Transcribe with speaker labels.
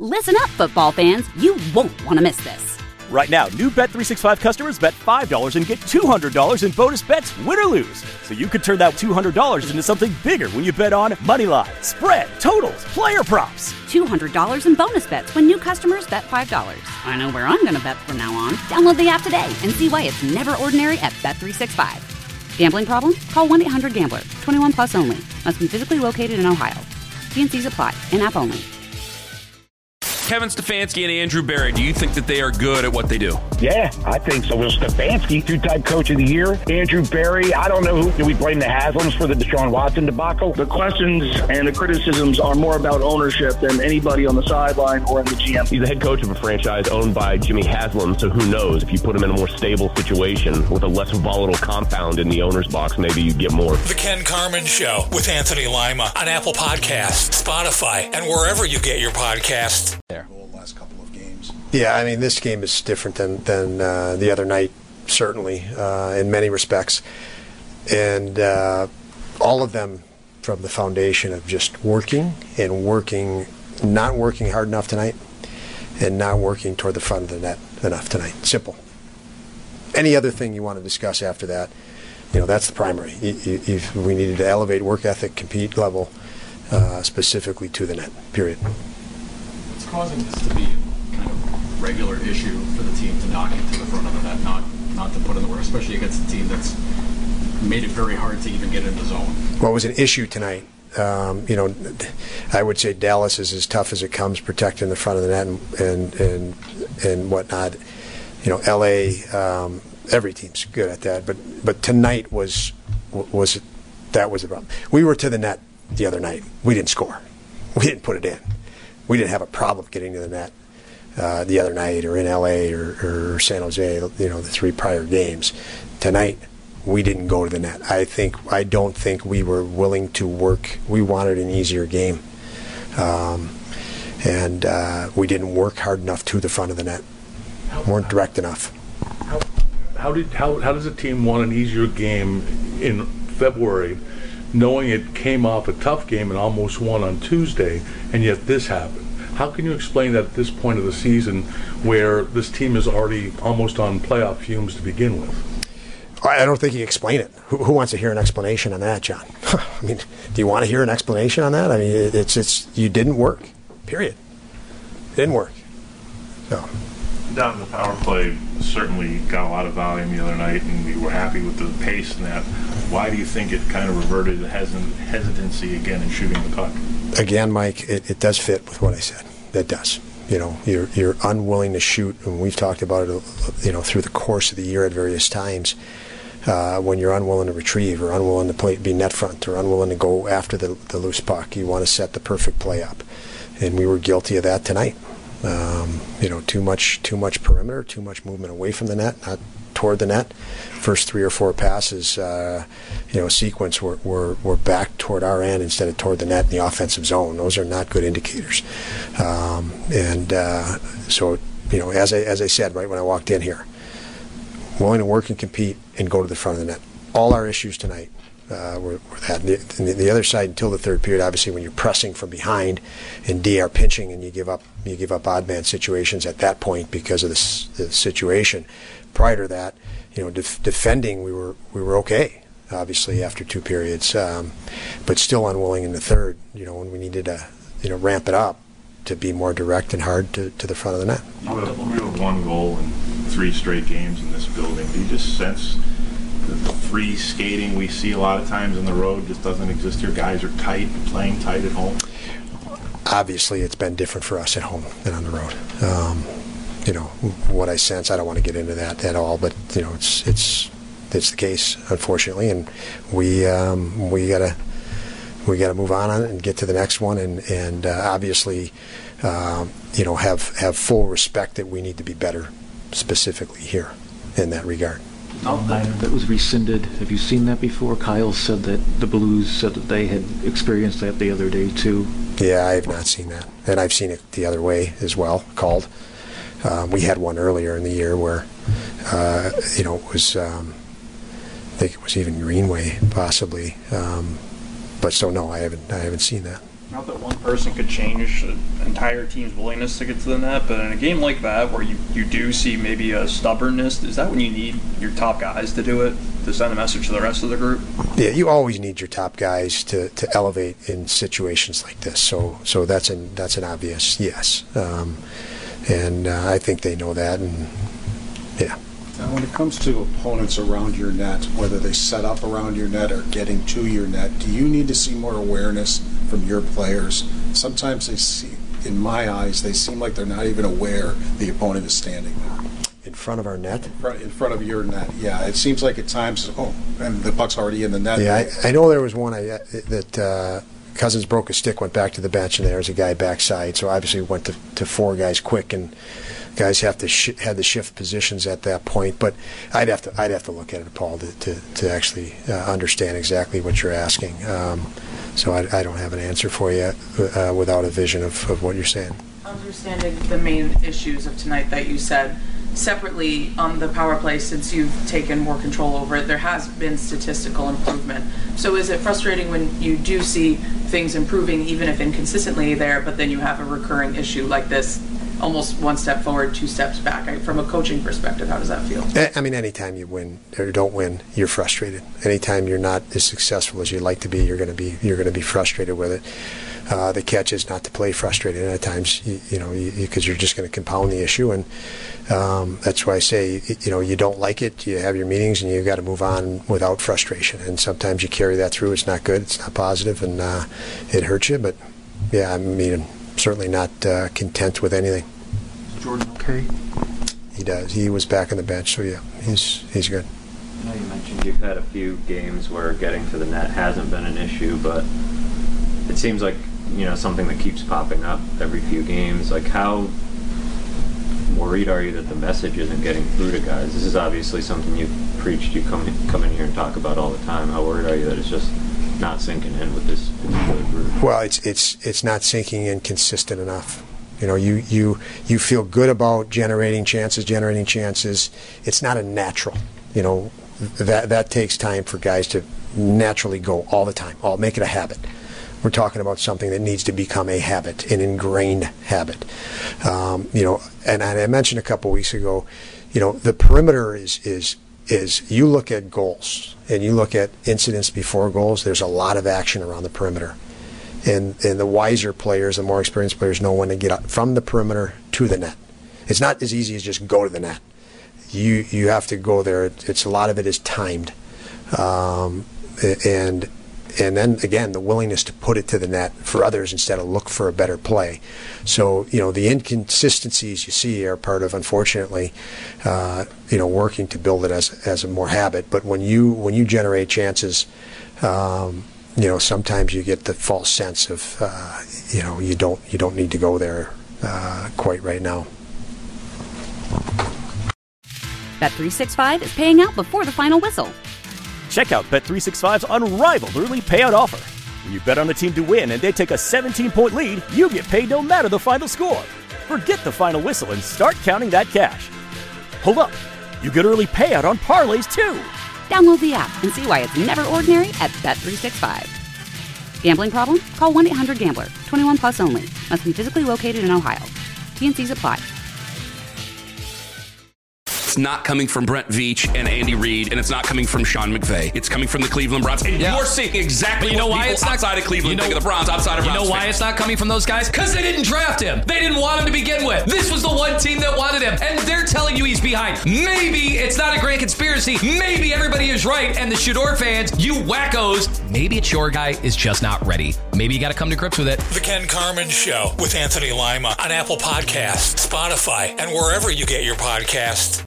Speaker 1: Listen up, football fans. You won't want to miss this.
Speaker 2: Right now, new Bet365 customers bet $5 and get $200 in bonus bets, win or lose. So you could turn that $200 into something bigger when you bet on money line, spread, totals, player props.
Speaker 1: $200 in bonus bets when new customers bet $5. I know where I'm going to bet from now on. Download the app today and see why it's never ordinary at Bet365. Gambling problem? Call 1-800-GAMBLER. 21 plus only. Must be physically located in Ohio. T&Cs apply. In-app only.
Speaker 3: Kevin Stefanski and Andrew Berry, do you think that they are good at what they do?
Speaker 4: Yeah, I think so. Well, Stefanski, two-time coach of the year. Andrew Berry, I don't know who. Do we blame the Haslams for the Deshaun Watson debacle?
Speaker 5: The questions and the criticisms are more about ownership than anybody on the sideline or in the GM.
Speaker 6: He's the head coach of a franchise owned by Jimmy Haslam, so who knows? If you put him in a more stable situation with a less volatile compound in the owner's box, maybe you'd get more.
Speaker 7: The Ken Carman Show with Anthony Lima on Apple Podcasts, Spotify, and wherever you get your podcasts.
Speaker 8: There. Last couple of games.
Speaker 9: Yeah, I mean, this game is different than the other night, certainly, in many respects. And all of them from the foundation of just working, not working hard enough tonight, and not working toward the front of the net enough tonight. Simple. Any other thing you want to discuss after that, that's the primary. We needed to elevate work ethic, compete level, specifically to the net, period.
Speaker 8: Causing this to be a kind of regular issue for the team to knock it to the front of the net, not to put in the work, especially against a team that's made it very hard to even get in the zone.
Speaker 9: Well, it was an issue tonight. I would say Dallas is as tough as it comes protecting the front of the net and whatnot. LA, every team's good at that, but tonight was the problem. We were to the net the other night. We didn't score. We didn't put it in. We didn't have a problem getting to the net the other night or in L.A. or San Jose, the three prior games. Tonight, we didn't go to the net. I don't think we were willing to work. We wanted an easier game. And we didn't work hard enough to the front of the net. Weren't direct enough.
Speaker 10: How does a team want an easier game in February, knowing it came off a tough game and almost won on Tuesday, and yet this happened? How can you explain that at this point of the season where this team is already almost on playoff fumes to begin with?
Speaker 9: I don't think you explain it. Who wants to hear an explanation on that, John? I mean, do you want to hear an explanation on that? I mean, it's you didn't work, period. It didn't work. So.
Speaker 11: Down the power play certainly got a lot of volume the other night, and we were happy with the pace and that. Why do you think it kind of reverted to hesitancy again in shooting the puck?
Speaker 9: Again, Mike, it does fit with what I said. It does. You're unwilling to shoot, and we've talked about it, through the course of the year at various times. When you're unwilling to retrieve or unwilling to be net front or unwilling to go after the loose puck, you want to set the perfect play up, and we were guilty of that tonight. Too much perimeter, too much movement away from the net, not toward the net. First 3 or 4 passes, sequence were back toward our end instead of toward the net in the offensive zone. Those are not good indicators. So as I said right when I walked in here, willing to work and compete and go to the front of the net. All our issues tonight were that. The other side until the third period, obviously, when you're pressing from behind and D are pinching and you give up odd man situations at that point because of the situation. Prior to that, defending we were okay, obviously after 2 periods, but still unwilling in the third. When we needed to ramp it up to be more direct and hard to the front of the net.
Speaker 11: You have 1 goal in 3 straight games in this building. Do you just sense the free skating we see a lot of times on the road just doesn't exist here? Guys are tight, playing tight at home.
Speaker 9: Obviously, it's been different for us at home than on the road. What I sense, I don't want to get into that at all, but it's the case, unfortunately, and we gotta move on it and get to the next one, and obviously, have full respect that we need to be better, specifically here in that regard.
Speaker 12: That was rescinded. Have you seen that before? Kyle said that the Blues said that they had experienced that the other day too.
Speaker 9: Yeah, I have not seen that, and I've seen it the other way as well. Called. We had one earlier in the year where, it was, I think it was even Greenway possibly, but so no, I haven't seen that.
Speaker 8: Not that one person could change the entire team's willingness to get to the net, but in a game like that where you do see maybe a stubbornness, is that when you need your top guys to do it, to send a message to the rest of the group?
Speaker 9: Yeah, you always need your top guys to elevate in situations like this. So that's an obvious yes. And I think they know that, and yeah.
Speaker 13: Now, when it comes to opponents around your net, whether they set up around your net or getting to your net, do you need to see more awareness from your players? Sometimes they see, in my eyes, they seem like they're not even aware the opponent is standing there.
Speaker 9: In front of our net?
Speaker 13: In front of your net, yeah. It seems like at times, and the puck's already in the net.
Speaker 9: Yeah, I know there was one that Cousins broke a stick, went back to the bench, and there was a guy backside. So obviously went to four guys quick, and guys have to had to shift positions at that point. But I'd have to look at it, Paul, to actually understand exactly what you're asking. So I don't have an answer for you without a vision of what you're saying.
Speaker 14: Understanding the main issues of tonight that you said, separately on the power play, since you've taken more control over it, there has been statistical improvement. So is it frustrating when you do see things improving, even if inconsistently there, but then you have a recurring issue like this, almost one step forward, two steps back? From a coaching perspective, how does that feel?
Speaker 9: I mean, anytime you win or don't win, you're frustrated. Anytime you're not as successful as you'd like to be, you're going to be frustrated with it. The catch is not to play frustrated at times, because you're just going to compound the issue, and that's why I say, you don't like it, you have your meetings, and you've got to move on without frustration. And sometimes you carry that through. It's not good, it's not positive, and it hurts you. But yeah, I mean, I'm certainly not content with anything.
Speaker 12: Jordan okay?
Speaker 9: He does. He was back on the bench, so yeah, he's good.
Speaker 15: I know you mentioned you've had a few games where getting to the net hasn't been an issue, but it seems like something that keeps popping up every few games. Like, how worried are you that the message isn't getting through to guys? This is obviously something you've preached, you come in here and talk about all the time. How worried are you that it's just not sinking in with this particular group?
Speaker 9: Well, it's not sinking in consistent enough. You feel good about generating chances. It's not a natural. That takes time for guys to naturally go all the time. Make it a habit. We're talking about something that needs to become a habit, an ingrained habit. And I mentioned a couple weeks ago, the perimeter is you look at goals and you look at incidents before goals, there's a lot of action around the perimeter. And the wiser players, the more experienced players know when to get up from the perimeter to the net. It's not as easy as just go to the net. You have to go there. A lot of it is timed. And then, again, the willingness to put it to the net for others instead of look for a better play. So, the inconsistencies you see are part of, unfortunately, working to build it as a more habit. But when you generate chances, sometimes you get the false sense of, you don't need to go there quite right now.
Speaker 1: Bet365 is paying out before the final whistle.
Speaker 2: Check out Bet365's unrivaled early payout offer. When you bet on a team to win and they take a 17-point lead, you get paid no matter the final score. Forget the final whistle and start counting that cash. Hold up. You get early payout on parlays, too.
Speaker 1: Download the app and see why it's never ordinary at Bet365. Gambling problem? Call 1-800-GAMBLER. 21 plus only. Must be physically located in Ohio. T&Cs apply.
Speaker 3: It's not coming from Brent Veach and Andy Reid, and it's not coming from Sean McVay. It's coming from the Cleveland Browns. And you're seeing exactly what people outside of Cleveland think of the Browns, outside of Browns.
Speaker 16: You know why it's not coming from those guys? Because they didn't draft him. They didn't want him to begin with. This was the one team that wanted him, and they're telling you he's behind. Maybe it's not a grand conspiracy. Maybe everybody is right, and the Shador fans, you wackos, maybe it's your guy is just not ready. Maybe you got to come to grips with it.
Speaker 7: The Ken Carman Show with Anthony Lima on Apple Podcasts, Spotify, and wherever you get your podcasts.